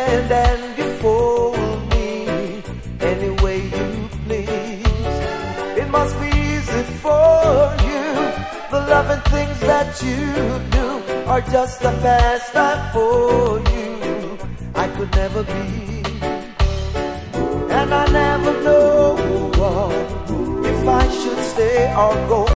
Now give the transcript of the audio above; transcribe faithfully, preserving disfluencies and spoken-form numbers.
hand and you fold me any way you please. It must be easy for you. The loving things that you do are just a pastime for you. I could never be, and I never know if I should stay or go.